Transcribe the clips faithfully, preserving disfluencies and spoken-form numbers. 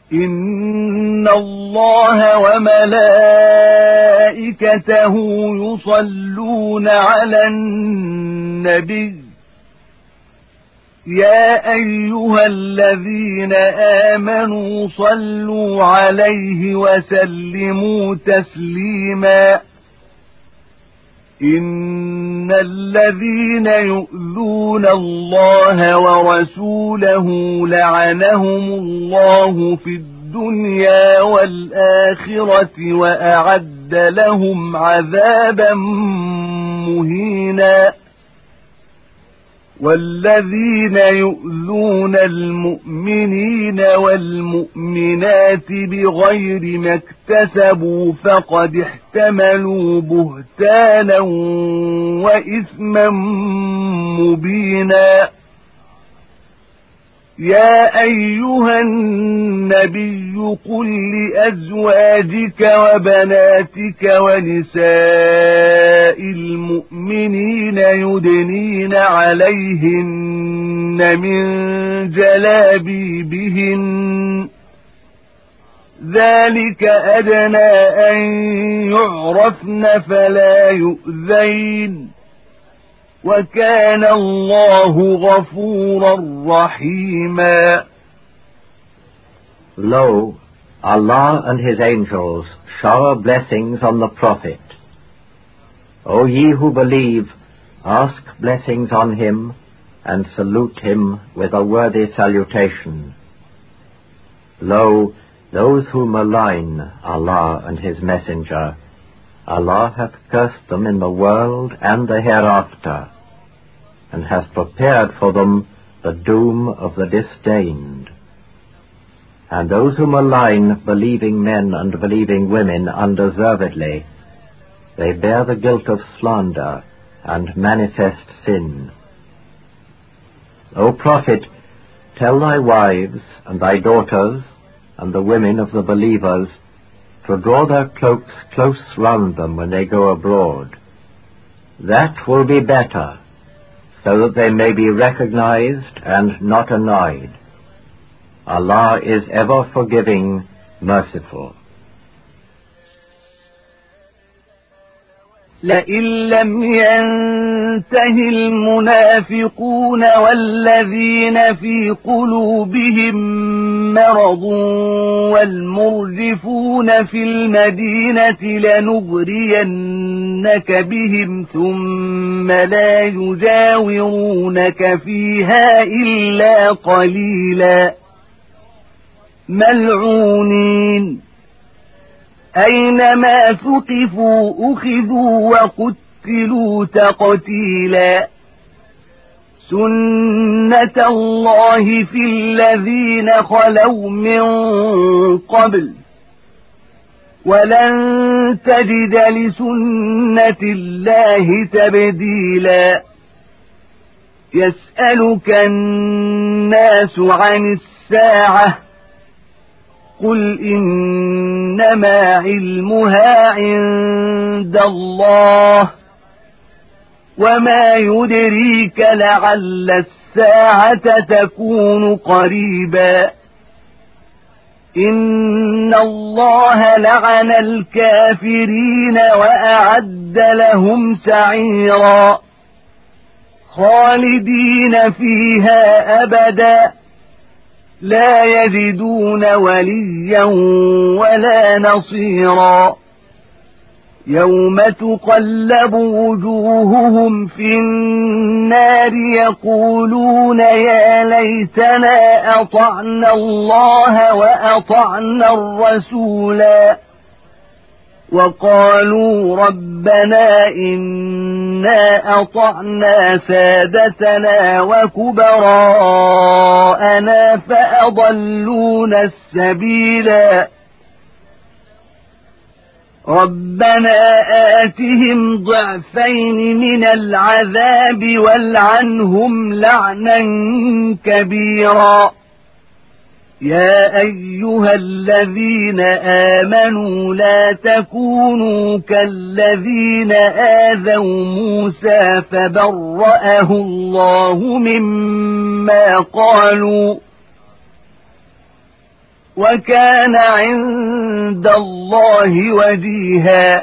إن الله وملائكته يصلون على النبي يا أيها الذين آمنوا صلوا عليه وسلموا تسليما إن الذين يؤذون الله ورسوله لعنهم الله في الدنيا والآخرة وأعد لهم عذابا مهينا والذين يؤذون المؤمنين والمؤمنات بغير ما اكتسبوا فقد احتملوا بهتانا وإثما مبينا يا أيها النبي قل لأزواجك وبناتك ونساء المؤمنين يدنين عليهن من جلابيبهن ذلك أدنى أن يعرفن فلا يؤذين وكان الله غفورا رحيما. Lo, Allah and His angels shower blessings on the Prophet. O ye who believe, ask blessings on him and salute him with a worthy salutation. Lo, those who malign Allah and His Messenger, Allah hath cursed them in the world and the hereafter, and hath prepared for them the doom of the disdained. And those who malign believing men and believing women undeservedly, they bear the guilt of slander and manifest sin. O Prophet, tell thy wives and thy daughters and the women of the believers to draw their cloaks close round them when they go abroad. That will be better, so that they may be recognized and not annoyed. Allah is ever forgiving, merciful. لئن لم ينته المنافقون والذين في قلوبهم مرض والمرجفون في المدينة لنغرينك بهم ثم لا يجاورونك فيها إلا قليلا ملعونين أينما ثقفوا أخذوا وقتلوا تقتيلا سنة الله في الذين خلوا من قبل ولن تجد لسنة الله تبديلا يسألك الناس عن الساعة قل إنما علمها عند الله وما يدريك لعل الساعة تكون قريبا إن الله لعن الكافرين وأعد لهم سعيرا خالدين فيها أبدا لا يجدون وليا ولا نصيرا يوم تقلب وجوههم في النار يقولون يا ليتنا أطعنا الله وأطعنا الرسولا وقالوا ربنا إنا أطعنا سادتنا وكبراءنا فأضلونا السبيلا ربنا آتهم ضعفين من العذاب والعنهم لعنا كبيرا يا أيها الذين آمنوا لا تكونوا كالذين آذوا موسى فبرأه الله مما قالوا وكان عند الله وجيها.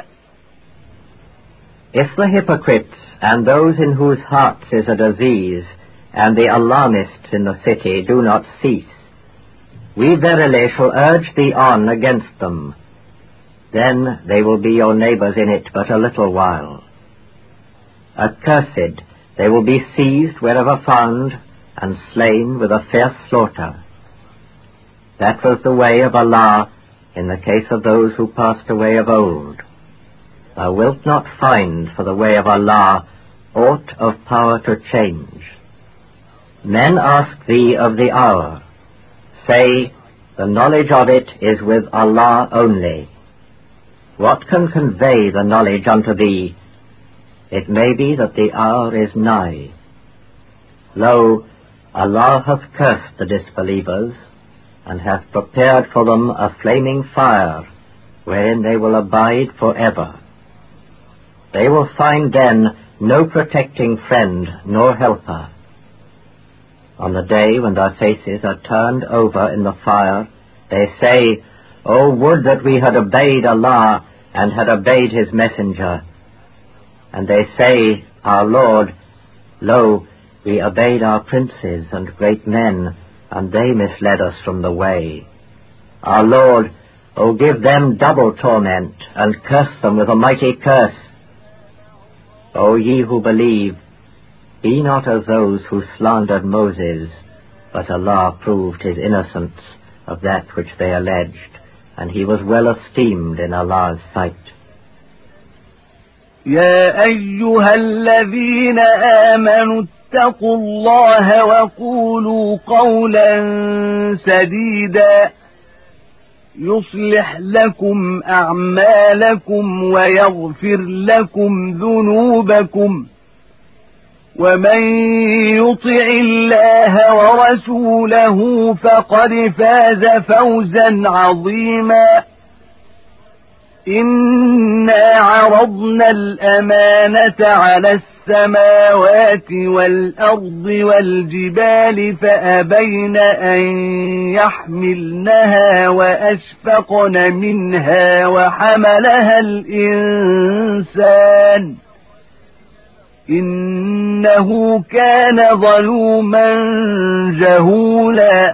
If the hypocrites and those in whose hearts is a disease and the alarmists in the city do not cease, we verily shall urge thee on against them. Then they will be your neighbors in it but a little while. Accursed, they will be seized wherever found, and slain with a fierce slaughter. That was the way of Allah in the case of those who passed away of old. Thou wilt not find for the way of Allah aught of power to change. Men ask thee of the hour. Say, the knowledge of it is with Allah only. What can convey the knowledge unto thee? It may be that the hour is nigh. Lo, Allah hath cursed the disbelievers, and hath prepared for them a flaming fire, wherein they will abide for ever. They will find then no protecting friend nor helper. On the day when their faces are turned over in the fire, they say, O would that we had obeyed Allah and had obeyed His Messenger. And they say, Our Lord, lo, we obeyed our princes and great men, and they misled us from the way. Our Lord, O give them double torment, and curse them with a mighty curse. O ye who believe, be not as those who slandered Moses, but Allah proved his innocence of that which they alleged, and he was well esteemed in Allah's sight. يا أيها الذين آمنوا اتقوا الله وقولوا قولا سديدا يصلح لكم أعمالكم ويغفر لكم ذنوبكم ومن يطع الله ورسوله فقد فاز فوزا عظيما. إنا عرضنا الأمانة على السماوات والأرض والجبال فأبين أن يحملنها وأشفقن منها وحملها الإنسان إنه كان ظلوما جهولا.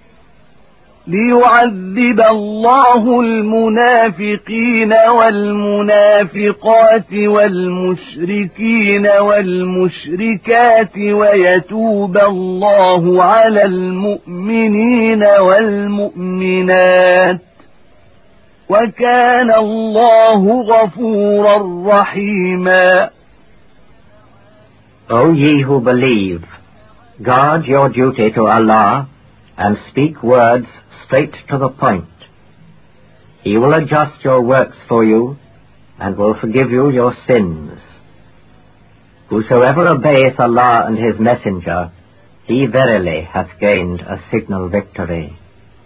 ليعذب الله المنافقين والمنافقات والمشركين والمشركات ويتوب الله على المؤمنين والمؤمنات وكان الله غفورا رحيما. O ye who believe, guard your duty to Allah and speak words straight to the point. He will adjust your works for you, and will forgive you your sins. Whosoever obeyeth Allah and His Messenger, he verily hath gained a signal victory.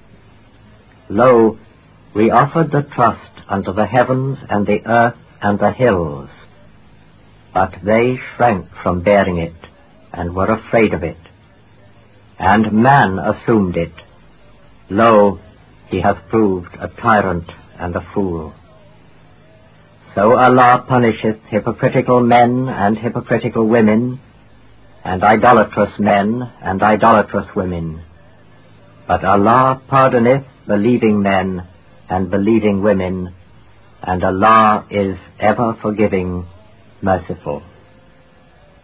Lo, we offered the trust unto the heavens and the earth and the hills, but they shrank from bearing it, and were afraid of it. And man assumed it. Lo, he hath proved a tyrant and a fool. So Allah punisheth hypocritical men and hypocritical women, and idolatrous men and idolatrous women. But Allah pardoneth believing men and believing women, and Allah is ever forgiving, merciful.